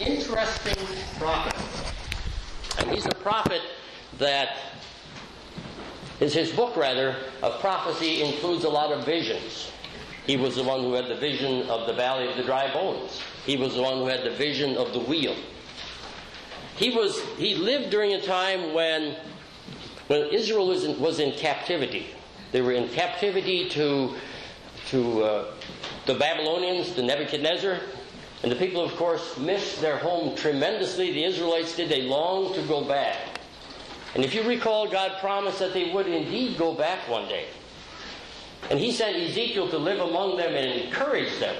interesting prophet. And he's a prophet that his book, rather, of prophecy includes a lot of visions. He was the one who had the vision of the valley of the dry bones. He was the one who had the vision of the wheel. He lived during a time when Israel was in captivity. They were in captivity to the Babylonians, to Nebuchadnezzar. And the people, of course, missed their home tremendously. The Israelites did. They longed to go back. And if you recall, God promised that they would indeed go back one day. And he sent Ezekiel to live among them and encourage them.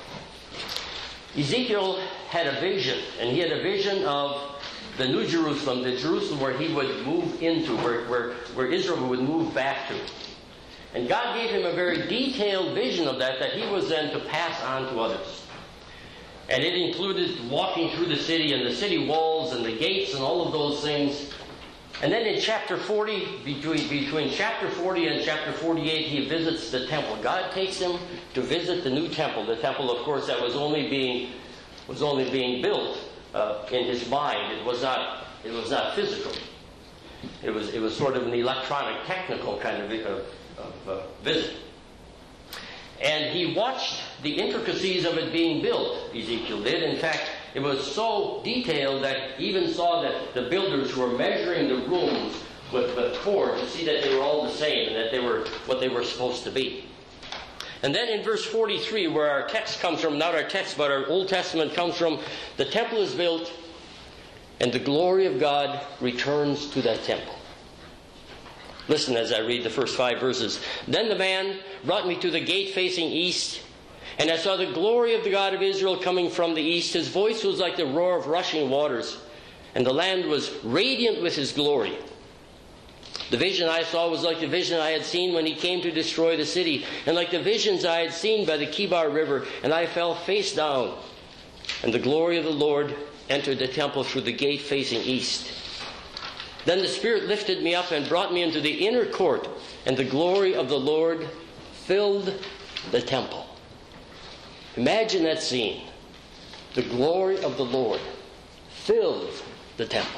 Ezekiel had a vision, and he had a vision of the New Jerusalem, the Jerusalem where he would move into, where Israel would move back to. And God gave him a very detailed vision of that he was then to pass on to others. And it included walking through the city and the city walls and the gates and all of those things. And then in chapter 40, between chapter 40 and chapter 48, he visits the temple. God takes him to visit the new temple. The temple, of course, that was only being built in his mind. It was not physical. It was sort of an electronic, technical kind of visit. And he watched the intricacies of it being built, Ezekiel did. In fact, it was so detailed that he even saw that the builders who were measuring the rooms with cords to see that they were all the same and that they were what they were supposed to be. And then in verse 43, where our text comes from, not our text, but our Old Testament comes from, the temple is built and the glory of God returns to that temple. Listen as I read the first 5 verses. Then the man brought me to the gate facing east, and I saw the glory of the God of Israel coming from the east. His voice was like the roar of rushing waters, and the land was radiant with his glory. The vision I saw was like the vision I had seen when he came to destroy the city, and like the visions I had seen by the Kibar River, and I fell face down. And the glory of the Lord entered the temple through the gate facing east. Then the Spirit lifted me up and brought me into the inner court, and the glory of the Lord filled the temple. Imagine that scene. The glory of the Lord filled the temple.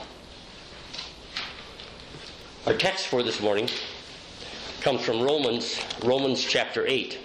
Our text for this morning comes from Romans chapter 8.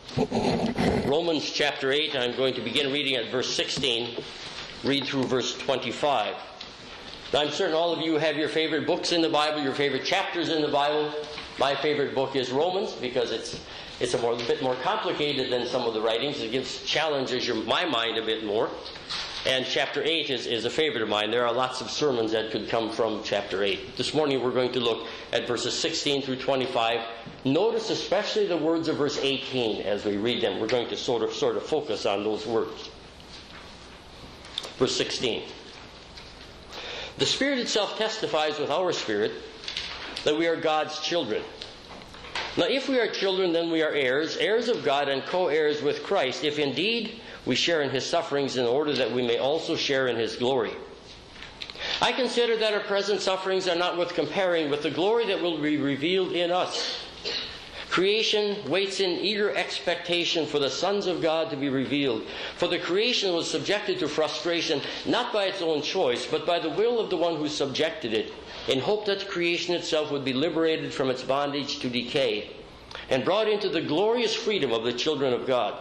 Romans chapter 8, I'm going to begin reading at verse 16, read through verse 25. Now, I'm certain all of you have your favorite books in the Bible, your favorite chapters in the Bible. My favorite book is Romans because it's a bit more complicated than some of the writings. It challenges my mind a bit more. And chapter 8 is a favorite of mine. There are lots of sermons that could come from chapter 8. This morning we're going to look at verses 16 through 25. Notice especially the words of verse 18 as we read them. We're going to sort of focus on those words. Verse 16. The Spirit itself testifies with our spirit that we are God's children. Now, if we are children, then we are heirs, heirs of God and co-heirs with Christ, if indeed we share in His sufferings in order that we may also share in His glory. I consider that our present sufferings are not worth comparing with the glory that will be revealed in us. Creation waits in eager expectation for the sons of God to be revealed. For the creation was subjected to frustration, not by its own choice, but by the will of the one who subjected it, in hope that the creation itself would be liberated from its bondage to decay, and brought into the glorious freedom of the children of God.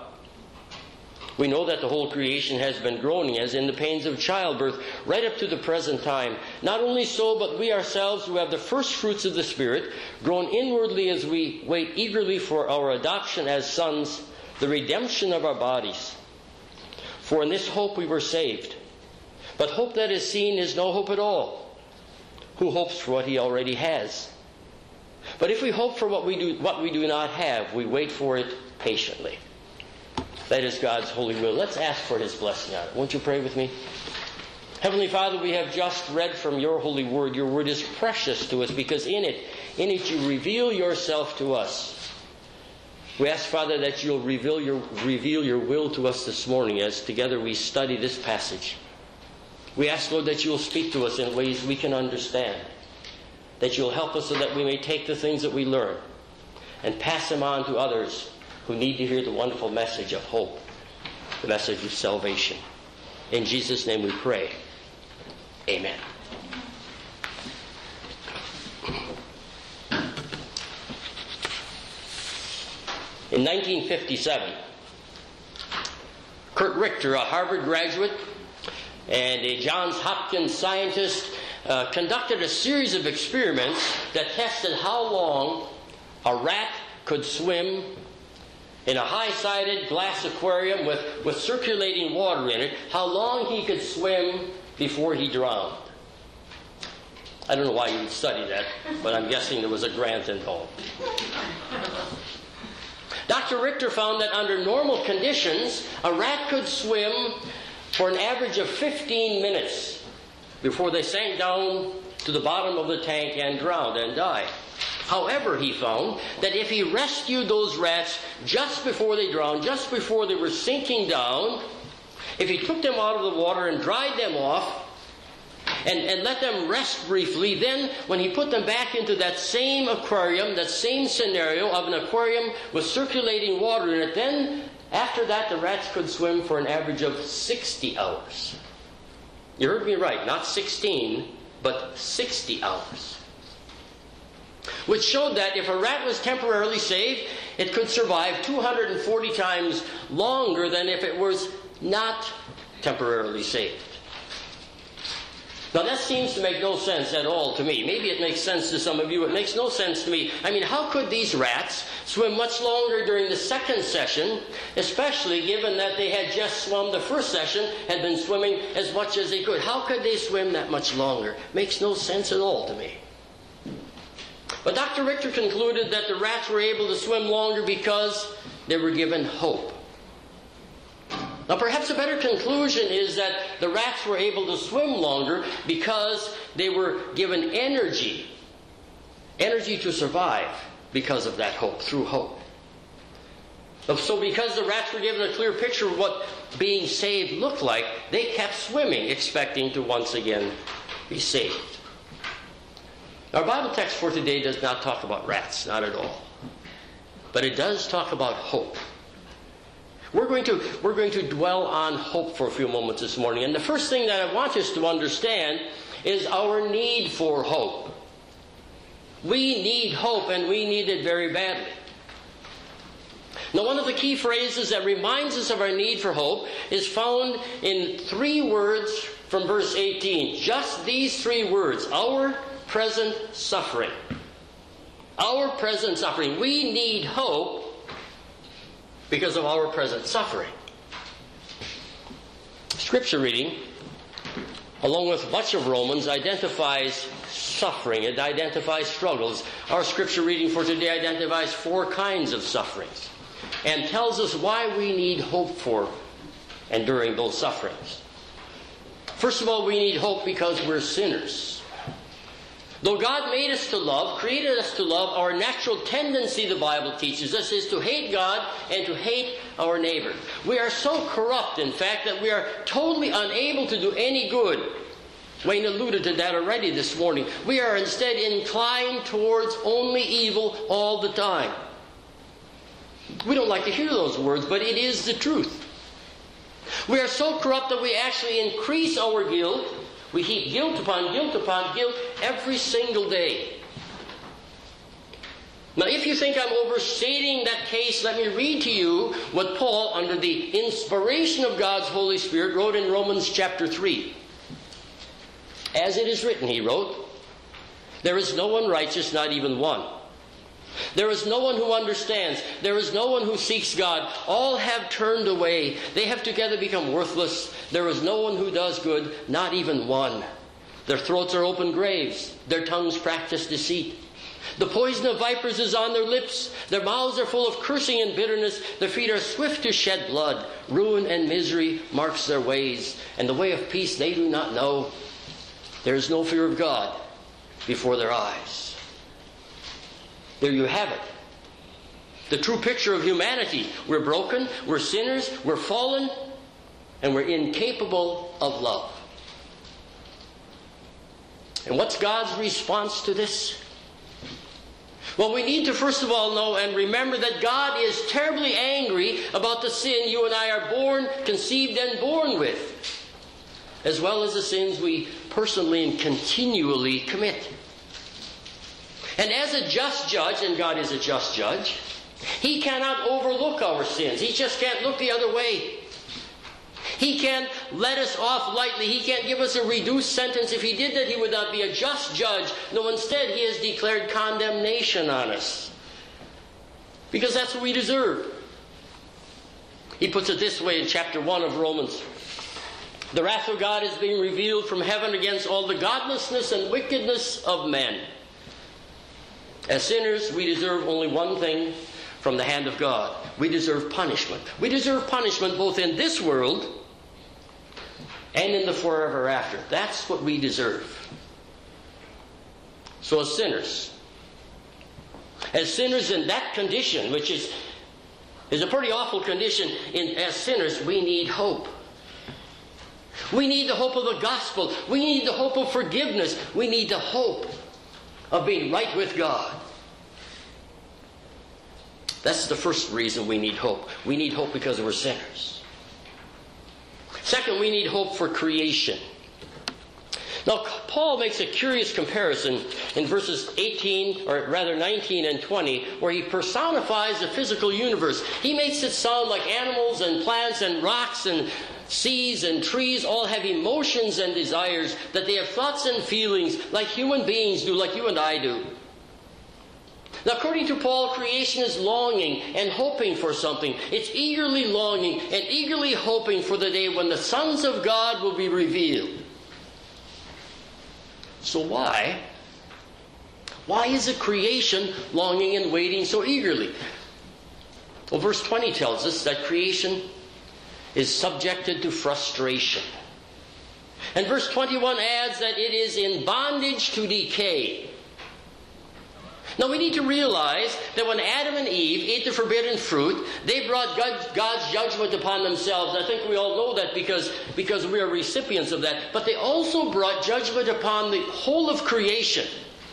We know that the whole creation has been groaning as in the pains of childbirth right up to the present time. Not only so, but we ourselves who have the first fruits of the Spirit groan inwardly as we wait eagerly for our adoption as sons, the redemption of our bodies. For in this hope we were saved. But hope that is seen is no hope at all. Who hopes for what he already has? But if we hope for what we do not have, we wait for it patiently. That is God's holy will. Let's ask for His blessing on it. Won't you pray with me? Heavenly Father, we have just read from your holy word. Your word is precious to us because in it you reveal yourself to us. We ask, Father, that you'll reveal your will to us this morning as together we study this passage. We ask, Lord, that you'll speak to us in ways we can understand. That you'll help us so that we may take the things that we learn and pass them on to others who need to hear the wonderful message of hope, the message of salvation. In Jesus' name we pray. Amen. In 1957, Kurt Richter, a Harvard graduate and a Johns Hopkins scientist, conducted a series of experiments that tested how long a rat could swim in a high-sided glass aquarium with circulating water in it, how long he could swim before he drowned. I don't know why you would study that, but I'm guessing there was a grant involved. Dr. Richter found that under normal conditions, a rat could swim for an average of 15 minutes before they sank down to the bottom of the tank and drowned and died. However, he found that if he rescued those rats just before they drowned, just before they were sinking down, if he took them out of the water and dried them off and let them rest briefly, then when he put them back into that same aquarium, that same scenario of an aquarium with circulating water in it, then after that the rats could swim for an average of 60 hours. You heard me right, not 16, but 60 hours. Which showed that if a rat was temporarily saved, it could survive 240 times longer than if it was not temporarily saved. Now that seems to make no sense at all to me. Maybe it makes sense to some of you. It makes no sense to me. I mean, how could these rats swim much longer during the second session, especially given that they had just swum the first session, had been swimming as much as they could? How could they swim that much longer? Makes no sense at all to me. But Dr. Richter concluded that the rats were able to swim longer because they were given hope. Now perhaps a better conclusion is that the rats were able to swim longer because they were given energy to survive because of that hope, through hope. So because the rats were given a clear picture of what being saved looked like, they kept swimming, expecting to once again be saved. Our Bible text for today does not talk about rats, not at all. But it does talk about hope. We're going to dwell on hope for a few moments this morning. And the first thing that I want us to understand is our need for hope. We need hope, and we need it very badly. Now, one of the key phrases that reminds us of our need for hope is found in 3 words from verse 18. Just these 3 words: our present suffering. Our present suffering. We need hope because of our present suffering. Scripture reading, along with much of Romans, identifies suffering. It identifies struggles. Our scripture reading for today identifies 4 kinds of sufferings and tells us why we need hope for and during those sufferings. First of all, we need hope because we're sinners. Though God made us to love, created us to love, our natural tendency, the Bible teaches us, is to hate God and to hate our neighbor. We are so corrupt, in fact, that we are totally unable to do any good. Wayne alluded to that already this morning. We are instead inclined towards only evil all the time. We don't like to hear those words, but it is the truth. We are so corrupt that we actually increase our guilt. We heap guilt upon guilt every single day. Now, if you think I'm overstating that case, let me read to you what Paul, under the inspiration of God's Holy Spirit, wrote in Romans chapter 3. As it is written, he wrote, "There is no one righteous, not even one. There is no one who understands. There is no one who seeks God. All have turned away. They have together become worthless. There is no one who does good, not even one. Their throats are open graves. Their tongues practice deceit. The poison of vipers is on their lips. Their mouths are full of cursing and bitterness. Their feet are swift to shed blood. Ruin and misery marks their ways. And the way of peace they do not know. There is no fear of God before their eyes." There you have it. The true picture of humanity. We're broken, we're sinners, we're fallen, and we're incapable of love. And what's God's response to this? Well, we need to first of all know and remember that God is terribly angry about the sin you and I are born, conceived, and born with. as well as the sins we personally and continually commit. And as a just judge, and God is a just judge, He cannot overlook our sins. He just can't look the other way. He can't let us off lightly. He can't give us a reduced sentence. If He did that, He would not be a just judge. No, instead, He has declared condemnation on us. Because that's what we deserve. He puts it this way in chapter 1 of Romans. The wrath of God is being revealed from heaven against all the godlessness and wickedness of men. As sinners, we deserve only one thing from the hand of God. We deserve punishment. We deserve punishment both in this world and in the forever after. That's what we deserve. So as sinners in that condition, which is a pretty awful condition, as sinners, we need hope. We need the hope of the gospel. We need the hope of forgiveness. We need the hope of being right with God. That's the first reason we need hope. We need hope because we're sinners. Second, we need hope for creation. Now, Paul makes a curious comparison in verses 19 and 20, where he personifies the physical universe. He makes it sound like animals and plants and rocks and seas and trees all have emotions and desires, that they have thoughts and feelings like human beings do, like you and I do. Now, according to Paul, creation is longing and hoping for something. It's eagerly longing and eagerly hoping for the day when the sons of God will be revealed. So why is the creation longing and waiting so eagerly? Well, verse 20 tells us that creation is subjected to frustration. And verse 21 adds that it is in bondage to decay. Now we need to realize that when Adam and Eve ate the forbidden fruit, they brought God's judgment upon themselves. I think we all know that because we are recipients of that. But they also brought judgment upon the whole of creation.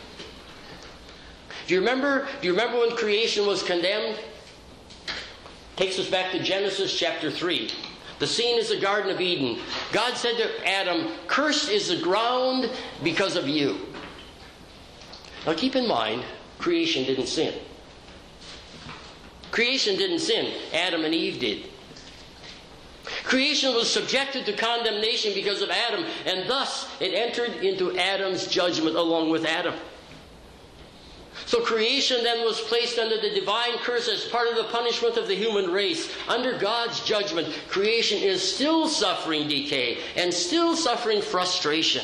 Do you remember when creation was condemned? Takes us back to Genesis chapter 3. The scene is the Garden of Eden. God said to Adam, "Cursed is the ground because of you." Now keep in mind, creation didn't sin. Creation didn't sin. Adam and Eve did. Creation was subjected to condemnation because of Adam, and thus it entered into Adam's judgment along with Adam. So creation then was placed under the divine curse as part of the punishment of the human race. Under God's judgment, creation is still suffering decay and still suffering frustration.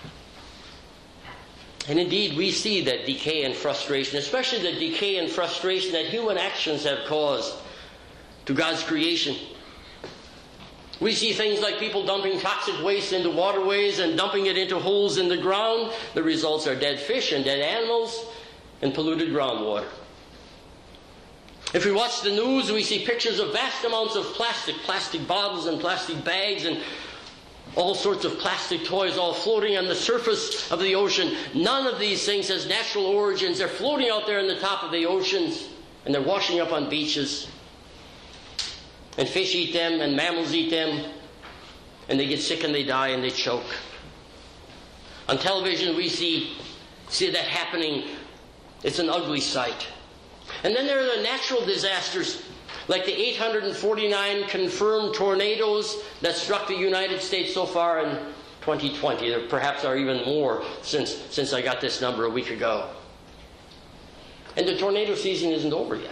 And indeed, we see that decay and frustration, especially the decay and frustration that human actions have caused to God's creation. We see things like people dumping toxic waste into waterways and dumping it into holes in the ground. The results are dead fish and dead animals and polluted groundwater. If we watch the news, we see pictures of vast amounts of plastic bottles and plastic bags and all sorts of plastic toys all floating on the surface of the ocean. None of these things has natural origins. They're floating out there on the top of the oceans, and they're washing up on beaches. And fish eat them, and mammals eat them, and they get sick and they die and they choke. On television, we see that happening. It's an ugly sight. And then there are the natural disasters, like the 849 confirmed tornadoes that struck the United States so far in 2020. There perhaps are even more since I got this number a week ago. And the tornado season isn't over yet.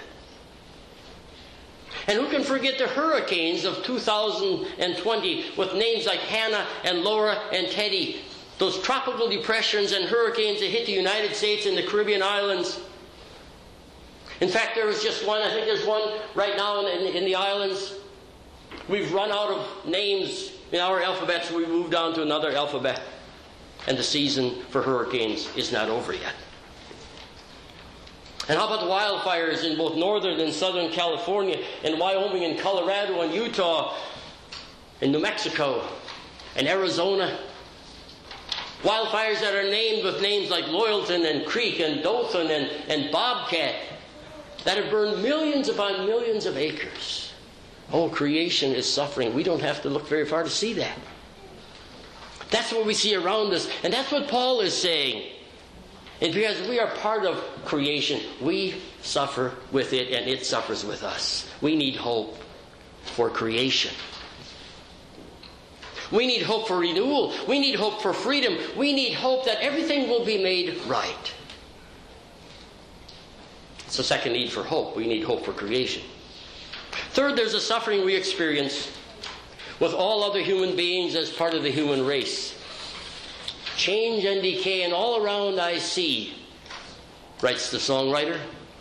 And who can forget the hurricanes of 2020 with names like Hannah and Laura and Teddy? Those tropical depressions and hurricanes that hit the United States and the Caribbean islands. In fact, there was just one. I think there's one right now in the islands. We've run out of names in our alphabet, so we moved on to another alphabet. And the season for hurricanes is not over yet. And how about the wildfires in both northern and southern California, and Wyoming and Colorado and Utah and New Mexico and Arizona? Wildfires that are named with names like Loyalton and Creek and Dothan and Bobcat, that have burned millions upon millions of acres. Oh, creation is suffering. We don't have to look very far to see that. That's what we see around us. And that's what Paul is saying. And because we are part of creation, we suffer with it and it suffers with us. We need hope for creation. We need hope for renewal. We need hope for freedom. We need hope that everything will be made right. It's the second need for hope. We need hope for creation. Third, there's a suffering we experience with all other human beings as part of the human race. Change and decay, and all around I see, writes the songwriter.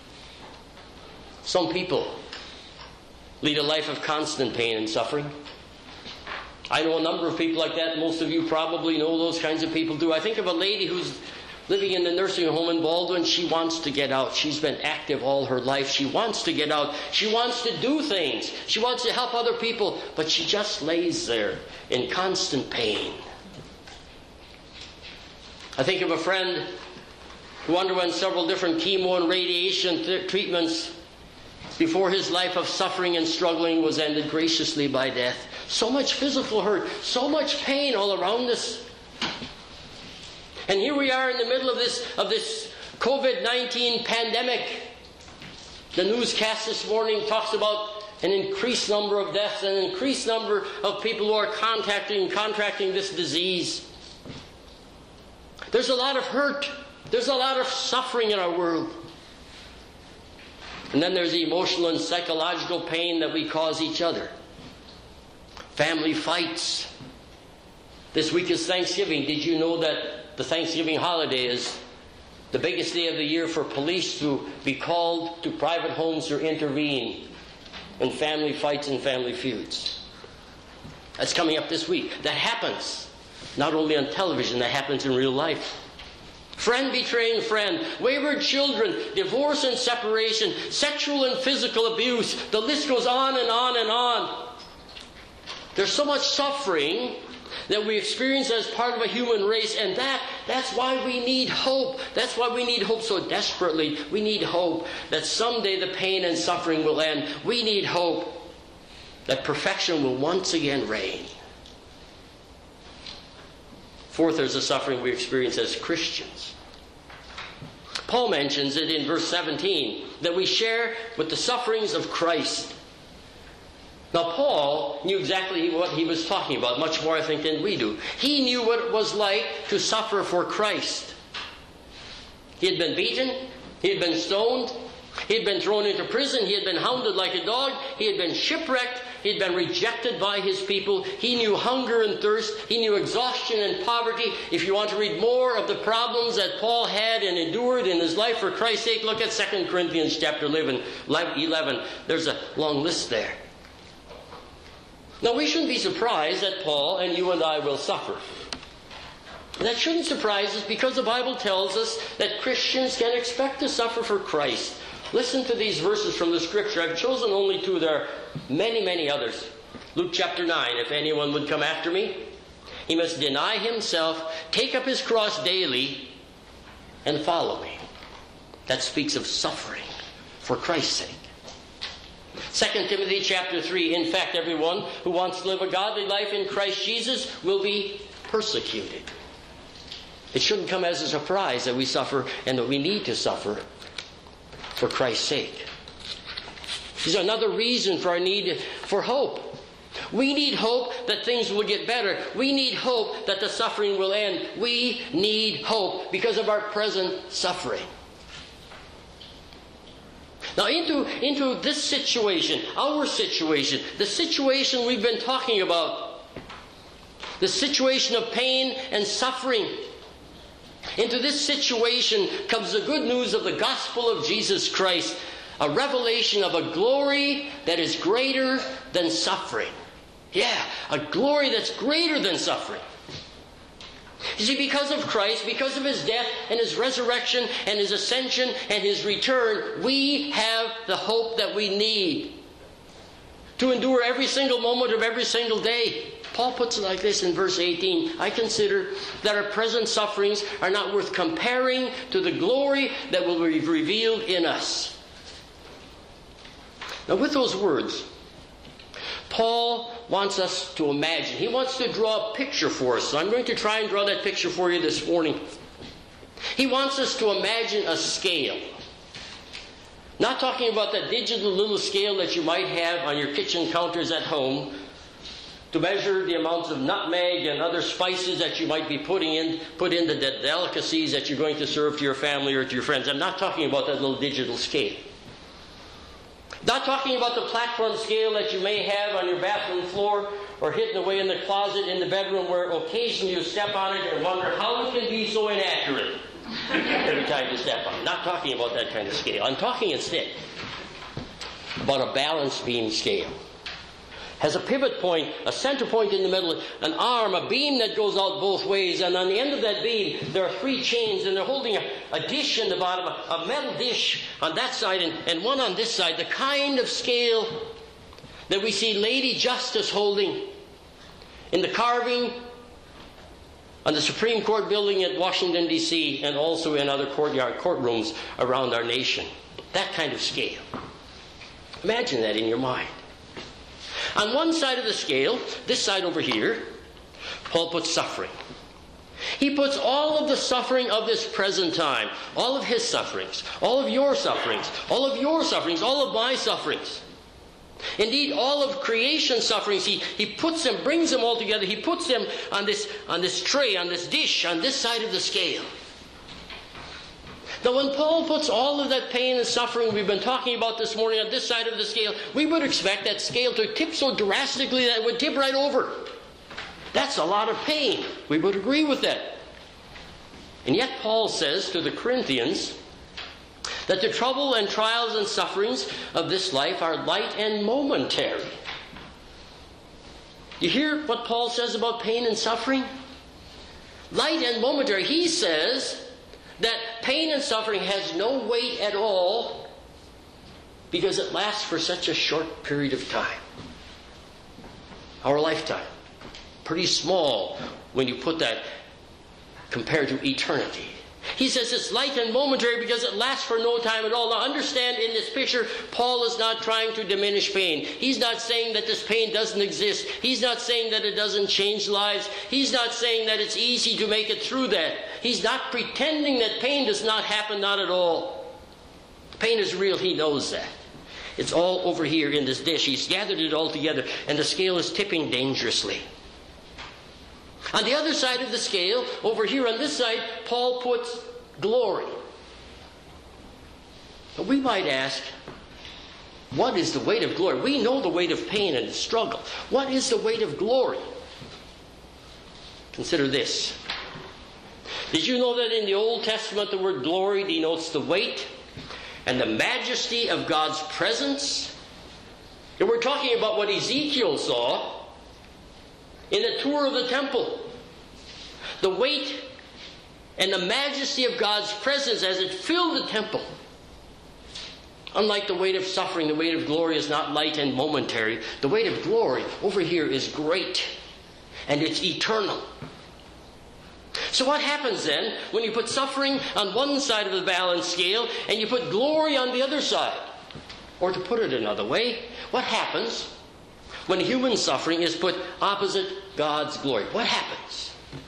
Some people lead a life of constant pain and suffering. I know a number of people like that. Most of you probably know those kinds of people too. I think of a lady who's living in the nursing home in Baldwin. She wants to get out. She's been active all her life. She wants to get out. She wants to do things. She wants to help other people. But she just lays there in constant pain. I think of a friend who underwent several different chemo and radiation treatments before his life of suffering and struggling was ended graciously by death. So much physical hurt, so much pain all around us. And here we are in the middle of this COVID-19 pandemic. The newscast this morning talks about an increased number of deaths, an increased number of people who are contracting this disease. There's a lot of hurt. There's a lot of suffering in our world. And then there's the emotional and psychological pain that we cause each other. Family fights. This week is Thanksgiving. Did you know that the Thanksgiving holiday is the biggest day of the year for police to be called to private homes to intervene in family fights and family feuds? That's coming up this week. That happens not only on television, that happens in real life. Friend betraying friend, wayward children, divorce and separation, sexual and physical abuse. The list goes on and on and on. There's so much suffering that we experience as part of a human race, and that's why we need hope. That's why we need hope so desperately. We need hope that someday the pain and suffering will end. We need hope that perfection will once again reign. Fourth, there's a suffering we experience as Christians. Paul mentions it in verse 17, that we share with the sufferings of Christ. Now, Paul knew exactly what he was talking about, much more, I think, than we do. He knew what it was like to suffer for Christ. He had been beaten. He had been stoned. He had been thrown into prison. He had been hounded like a dog. He had been shipwrecked. He had been rejected by his people. He knew hunger and thirst. He knew exhaustion and poverty. If you want to read more of the problems that Paul had and endured in his life for Christ's sake, look at 2 Corinthians chapter 11. There's a long list there. Now, we shouldn't be surprised that Paul and you and I will suffer. That shouldn't surprise us because the Bible tells us that Christians can expect to suffer for Christ. Listen to these verses from the Scripture. I've chosen only two. There are many, many others. Luke chapter 9. If anyone would come after me, he must deny himself, take up his cross daily, and follow me. That speaks of suffering for Christ's sake. 2 Timothy chapter 3. In fact, everyone who wants to live a godly life in Christ Jesus will be persecuted. It shouldn't come as a surprise that we suffer and that we need to suffer for Christ's sake. This is another reason for our need for hope. We need hope that things will get better. We need hope that the suffering will end. We need hope because of our present suffering. Now into this situation, our situation, the situation we've been talking about, the situation of pain and suffering. Into this situation comes the good news of the gospel of Jesus Christ, a revelation of a glory that is greater than suffering. Yeah, a glory that's greater than suffering. You see, because of Christ, because of His death and His resurrection and His ascension and His return, we have the hope that we need to endure every single moment of every single day. Paul puts it like this in verse 18. I consider that our present sufferings are not worth comparing to the glory that will be revealed in us. Now with those words, Paul wants us to imagine. He wants to draw a picture for us. So I'm going to try and draw that picture for you this morning. He wants us to imagine a scale. Not talking about that digital little scale that you might have on your kitchen counters at home to measure the amounts of nutmeg and other spices that you might be put in the delicacies that you're going to serve to your family or to your friends. I'm not talking about that little digital scale. Not talking about the platform scale that you may have on your bathroom floor or hidden away in the closet in the bedroom where occasionally you step on it and wonder how it can be so inaccurate every time you step on it. Not talking about that kind of scale. I'm talking instead about a balance beam scale. Has a pivot point, a center point in the middle, an arm, a beam that goes out both ways, and on the end of that beam there are 3 chains, and they're holding a dish in the bottom, a metal dish on that side and one on this side, the kind of scale that we see Lady Justice holding in the carving on the Supreme Court building at Washington, D.C., and also in other courtrooms around our nation. That kind of scale. Imagine that in your mind. On one side of the scale, this side over here, Paul puts suffering. He puts all of the suffering of this present time, all of his sufferings, all of your sufferings, all of your sufferings, all of my sufferings. Indeed, all of creation's sufferings, he puts them, brings them all together. He puts them on this tray, on this dish, on this side of the scale. Now, when Paul puts all of that pain and suffering we've been talking about this morning on this side of the scale, we would expect that scale to tip so drastically that it would tip right over. That's a lot of pain. We would agree with that. And yet Paul says to the Corinthians that the trouble and trials and sufferings of this life are light and momentary. You hear what Paul says about pain and suffering? Light and momentary. He says that pain and suffering has no weight at all because it lasts for such a short period of time. Our lifetime. Pretty small when you put that compared to eternity. He says it's light and momentary because it lasts for no time at all. Now understand, in this picture, Paul is not trying to diminish pain. He's not saying that this pain doesn't exist. He's not saying that it doesn't change lives. He's not saying that it's easy to make it through that. He's not pretending that pain does not happen, not at all. Pain is real, he knows that. It's all over here in this dish. He's gathered it all together, and the scale is tipping dangerously. On the other side of the scale, over here on this side, Paul puts glory. But we might ask, what is the weight of glory? We know the weight of pain and struggle. What is the weight of glory? Consider this. Did you know that in the Old Testament the word glory denotes the weight and the majesty of God's presence? And we're talking about what Ezekiel saw in the tour of the temple. The weight and the majesty of God's presence as it filled the temple. Unlike the weight of suffering, the weight of glory is not light and momentary. The weight of glory over here is great, and it's eternal. So what happens then when you put suffering on one side of the balance scale and you put glory on the other side? Or to put it another way, what happens when human suffering is put opposite God's glory? What happens?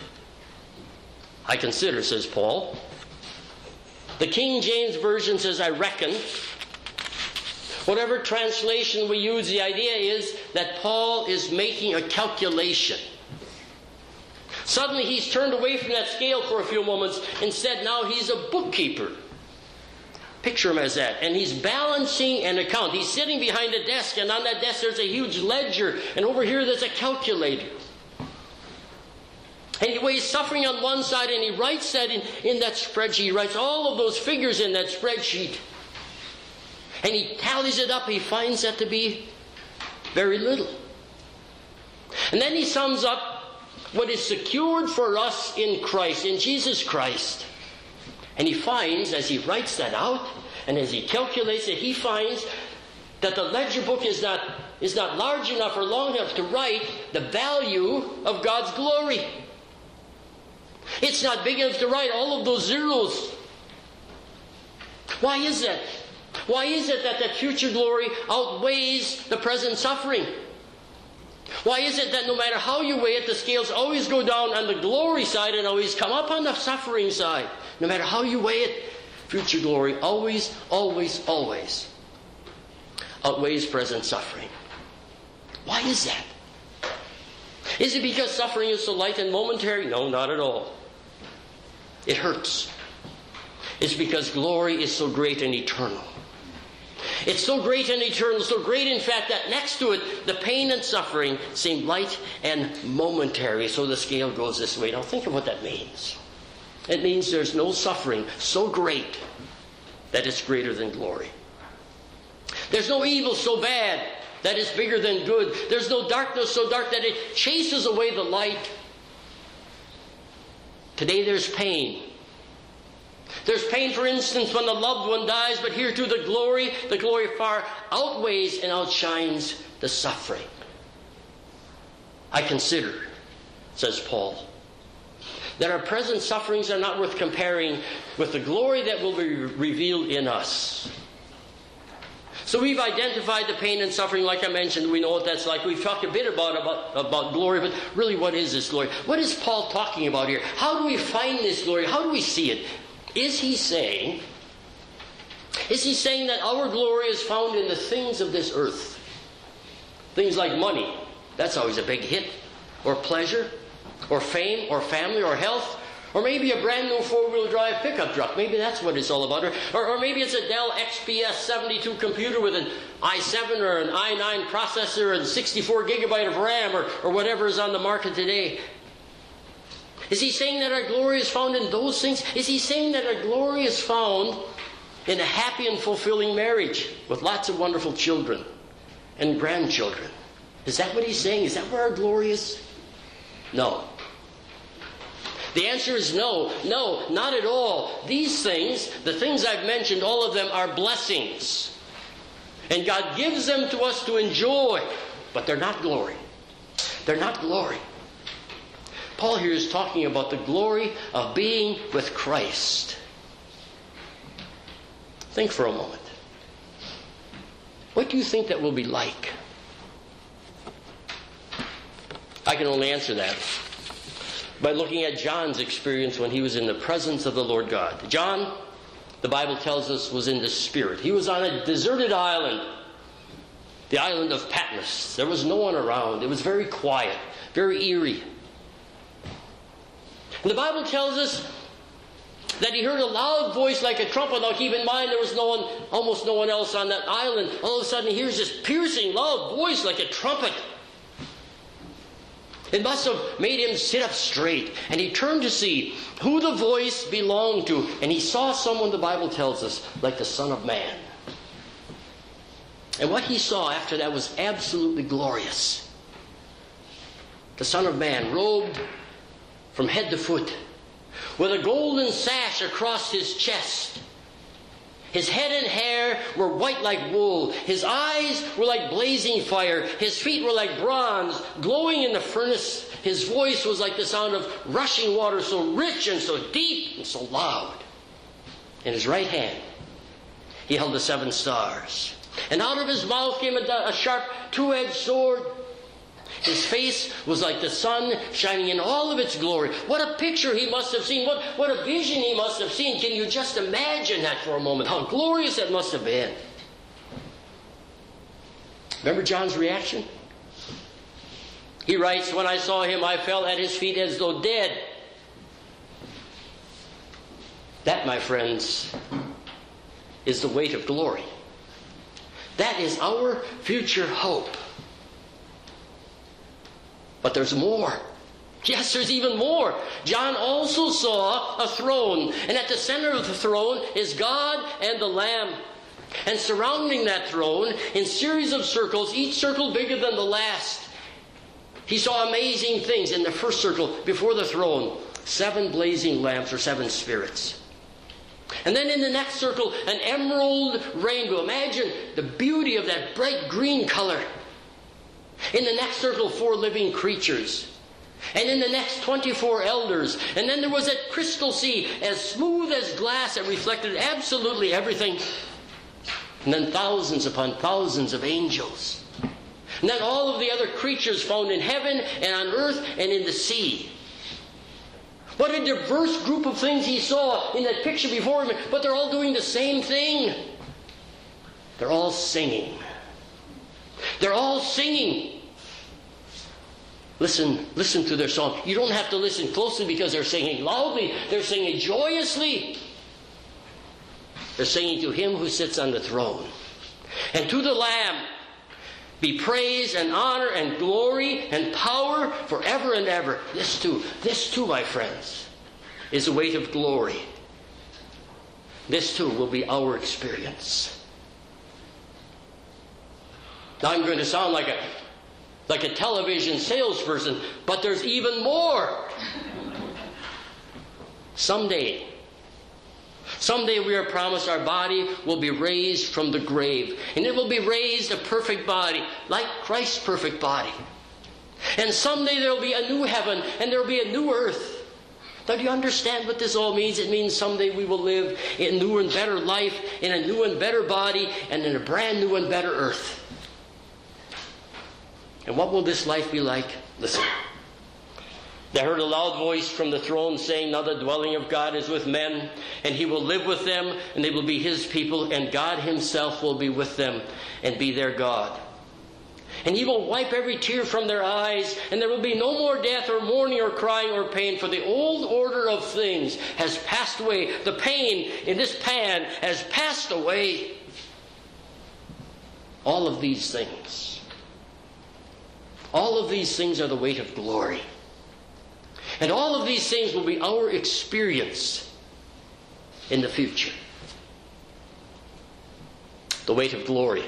I consider, says Paul. The King James Version says, I reckon. Whatever translation we use, the idea is that Paul is making a calculation. Suddenly he's turned away from that scale for a few moments. Instead, now he's a bookkeeper. Picture him as that. And he's balancing an account. He's sitting behind a desk, and on that desk there's a huge ledger. And over here there's a calculator. And he weighs suffering on one side, and he writes that in that spreadsheet. He writes all of those figures in that spreadsheet. And he tallies it up. He finds that to be very little. And then he sums up what is secured for us in Christ, in Jesus Christ. And he finds, as he writes that out, and as he calculates it, he finds that the ledger book is not large enough or long enough to write the value of God's glory. It's not big enough to write all of those zeros. Why is that? Why is it that future glory outweighs the present suffering? Why is it that no matter how you weigh it, the scales always go down on the glory side and always come up on the suffering side? No matter how you weigh it, future glory always, always, always outweighs present suffering. Why is that? Is it because suffering is so light and momentary? No, not at all. It hurts. It's because glory is so great and eternal. It's so great and eternal, so great in fact that next to it, the pain and suffering seem light and momentary. So the scale goes this way. Now think of what that means. It means there's no suffering so great that it's greater than glory. There's no evil so bad that it's bigger than good. There's no darkness so dark that it chases away the light. Today there's pain. There's pain, for instance, when the loved one dies, but here too the glory far outweighs and outshines the suffering. I consider, says Paul, that our present sufferings are not worth comparing with the glory that will be revealed in us. So we've identified the pain and suffering, like I mentioned. We know what that's like. We've talked a bit about glory, but really what is this glory? What is Paul talking about here? How do we find this glory? How do we see it? Is he saying that our glory is found in the things of this earth? Things like money. That's always a big hit. Or pleasure. Or fame. Or family. Or health. Or maybe a brand new 4-wheel drive pickup truck. Maybe that's what it's all about. Or maybe it's a Dell XPS 72 computer with an i7 or an i9 processor and 64 gigabyte of RAM or whatever is on the market today. Is he saying that our glory is found in those things? Is he saying that our glory is found in a happy and fulfilling marriage with lots of wonderful children and grandchildren? Is that what he's saying? Is that where our glory is? No. The answer is no. No, not at all. These things, the things I've mentioned, all of them are blessings. And God gives them to us to enjoy. But they're not glory. They're not glory. Paul here is talking about the glory of being with Christ. Think for a moment. What do you think that will be like? I can only answer that by looking at John's experience when he was in the presence of the Lord God. John, the Bible tells us, was in the Spirit. He was on a deserted island, the island of Patmos. There was no one around. It was very quiet, very eerie. And the Bible tells us that he heard a loud voice like a trumpet. Now keep in mind there was almost no one else on that island. All of a sudden he hears this piercing, loud voice like a trumpet. It must have made him sit up straight. And he turned to see who the voice belonged to. And he saw someone, the Bible tells us, like the Son of Man. And what he saw after that was absolutely glorious. The Son of Man, robed from head to foot, with a golden sash across his chest. His head and hair were white like wool. His eyes were like blazing fire. His feet were like bronze, glowing in the furnace. His voice was like the sound of rushing water, so rich and so deep and so loud. In his right hand, he held the 7 stars. And out of his mouth came a sharp 2-edged sword. His face was like the sun shining in all of its glory. What a picture he must have seen. What a vision he must have seen. Can you just imagine that for a moment? How glorious that must have been. Remember John's reaction? He writes, "When I saw him, I fell at his feet as though dead." That, my friends, is the weight of glory. That is our future hope. But there's more. Yes, there's even more. John also saw a throne, and at the center of the throne is God and the Lamb. And surrounding that throne, in series of circles, each circle bigger than the last, he saw amazing things. In the first circle, before the throne, 7 blazing lamps, or 7 spirits. And then in the next circle, an emerald rainbow. Imagine the beauty of that bright green color. In the next circle, 4 living creatures. And in the next, 24 elders. And then there was that crystal sea, as smooth as glass, that reflected absolutely everything. And then thousands upon thousands of angels. And then all of the other creatures found in heaven and on earth and in the sea. What a diverse group of things he saw in that picture before him. But they're all doing the same thing. They're all singing. They're all singing. Listen to their song. You don't have to listen closely because they're singing loudly. They're singing joyously. They're singing to Him who sits on the throne. And to the Lamb be praise and honor and glory and power forever and ever. This too, my friends, is a weight of glory. This too will be our experience. Now I'm going to sound like a television salesperson, but there's even more. Someday we are promised our body will be raised from the grave. And it will be raised a perfect body, like Christ's perfect body. And someday there will be a new heaven and there will be a new earth. Now, do you understand what this all means? It means someday we will live in a new and better life, in a new and better body, and in a brand new and better earth. And what will this life be like? Listen. They heard a loud voice from the throne saying, now the dwelling of God is with men, and He will live with them, and they will be His people, and God Himself will be with them and be their God. And He will wipe every tear from their eyes, and there will be no more death or mourning or crying or pain, for the old order of things has passed away. The pain in this pan has passed away. All of these things are the weight of glory. And all of these things will be our experience in the future. The weight of glory.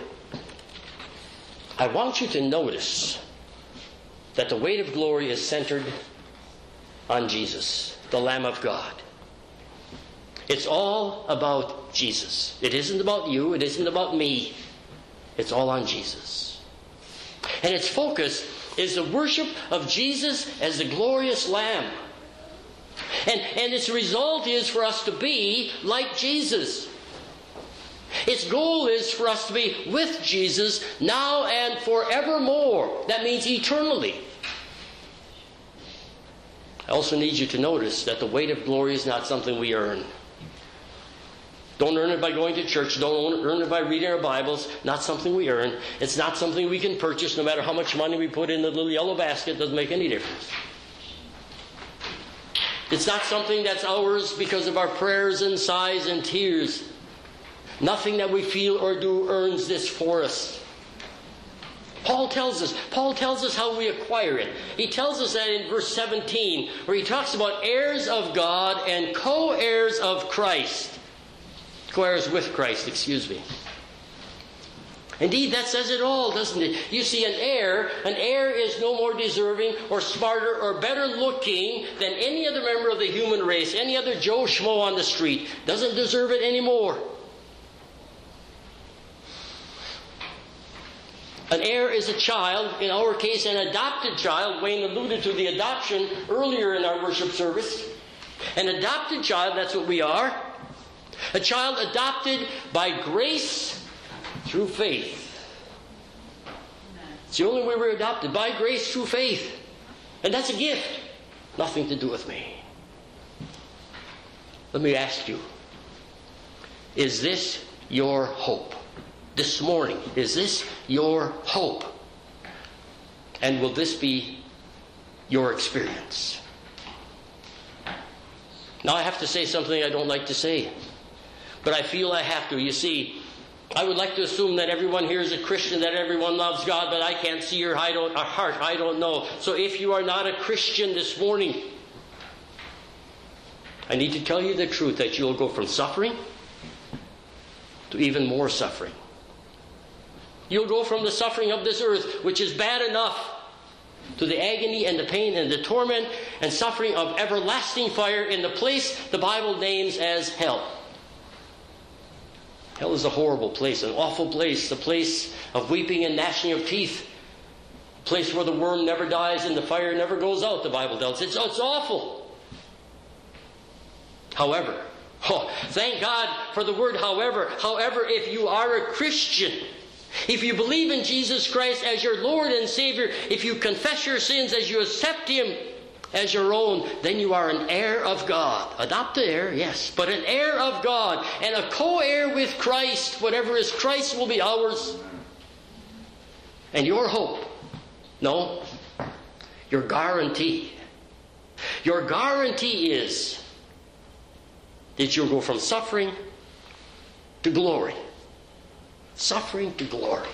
I want you to notice that the weight of glory is centered on Jesus, the Lamb of God. It's all about Jesus. It isn't about you. It isn't about me. It's all on Jesus. And its focus is the worship of Jesus as the glorious Lamb. And its result is for us to be like Jesus. Its goal is for us to be with Jesus now and forevermore. That means eternally. I also need you to notice that the weight of glory is not something we earn. Don't earn it by going to church. Don't earn it by reading our Bibles. Not something we earn. It's not something we can purchase no matter how much money we put in the little yellow basket. It doesn't make any difference. It's not something that's ours because of our prayers and sighs and tears. Nothing that we feel or do earns this for us. Paul tells us how we acquire it. He tells us that in verse 17, where he talks about heirs of God and co-heirs of Christ. Co-heirs with Christ, excuse me. Indeed, that says it all, doesn't it? You see, an heir is no more deserving or smarter or better looking than any other member of the human race. Any other Joe Schmo on the street doesn't deserve it anymore. An heir is a child, in our case an adopted child. Wayne alluded to the adoption earlier in our worship service. An adopted child, that's what we are. A child adopted by grace through faith. It's the only way we're adopted, by grace through faith. And that's a gift. Nothing to do with me. Let me ask you, is this your hope? This morning, is this your hope? And will this be your experience? Now I have to say something I don't like to say. But I feel I have to. You see, I would like to assume that everyone here is a Christian, that everyone loves God, but I can't see your heart. I don't know. So if you are not a Christian this morning, I need to tell you the truth that you'll go from suffering to even more suffering. You'll go from the suffering of this earth, which is bad enough, to the agony and the pain and the torment and suffering of everlasting fire in the place the Bible names as hell. Hell is a horrible place, an awful place, a place of weeping and gnashing of teeth, a place where the worm never dies and the fire never goes out, the Bible tells us. It's awful. However, thank God for the word however. However, if you are a Christian, If you believe in Jesus Christ as your Lord and Savior, if you confess your sins as you accept Him as your own, then you are an heir of God. Adopted heir, yes, but an heir of God and a co-heir with Christ. Whatever is Christ will be ours. And your hope, no, your guarantee. Your guarantee is that you'll go from suffering to glory. Suffering to glory.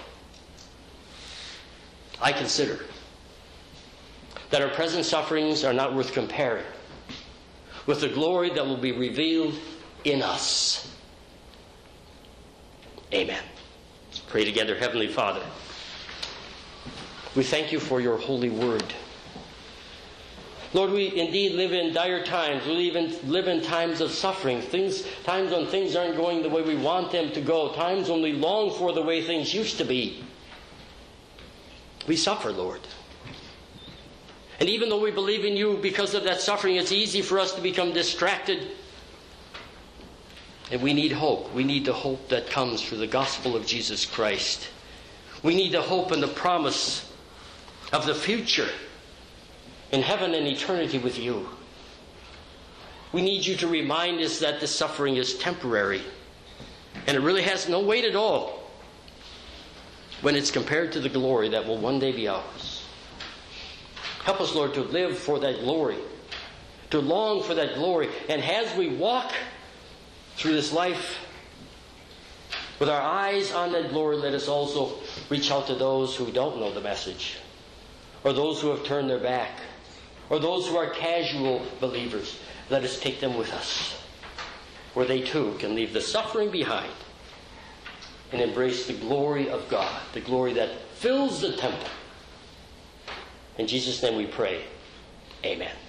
I consider that our present sufferings are not worth comparing with the glory that will be revealed in us. Amen. Let's pray together. Heavenly Father, we thank you for your holy word. Lord, we indeed live in dire times. We live in times of suffering. Times when things aren't going the way we want them to go. Times when we long for the way things used to be. We suffer, Lord. And even though we believe in you because of that suffering, it's easy for us to become distracted. And we need hope. We need the hope that comes through the gospel of Jesus Christ. We need the hope and the promise of the future in heaven and eternity with you. We need you to remind us that the suffering is temporary. And it really has no weight at all when it's compared to the glory that will one day be ours. Help us, Lord, to live for that glory, to long for that glory. And as we walk through this life with our eyes on that glory, let us also reach out to those who don't know the message, or those who have turned their back, or those who are casual believers. Let us take them with us, where they too can leave the suffering behind and embrace the glory of God, the glory that fills the temple. In Jesus' name we pray. Amen.